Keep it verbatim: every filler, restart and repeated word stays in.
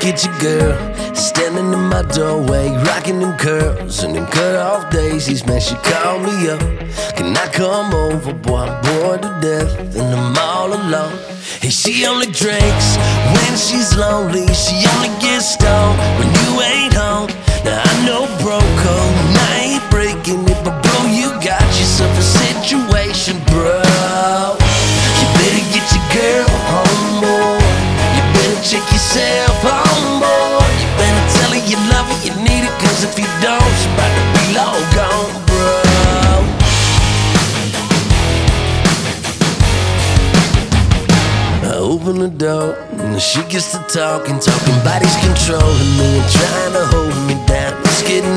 get your girl standing in my doorway, rocking them curls and them cut off daisies. Man, she called me up, can I come over? Boy, I'm bored to death and I'm all alone. And she only drinks when she's lonely, she only gets stoned when you ain't home. Now I know broke code, and I ain't breaking it, but bro, you got yourself a situation, bro. You better get your girl home, boy. You better check yourself home, boy. You better tell her you love her, you need her, cause if you don't, she about to be long gone, bro. I open the door, and she gets to talking, talking bodies controlling me and trying to hold me down. It's getting